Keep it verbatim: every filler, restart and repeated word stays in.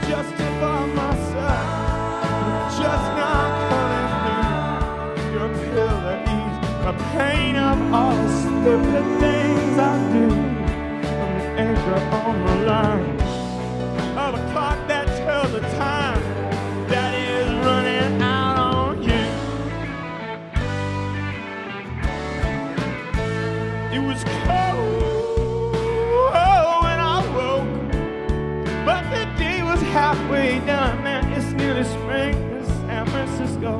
justify myself. I'm just not cutting through your pill that ease the pain of all the stupid things I do. I'm the anchor on the line of a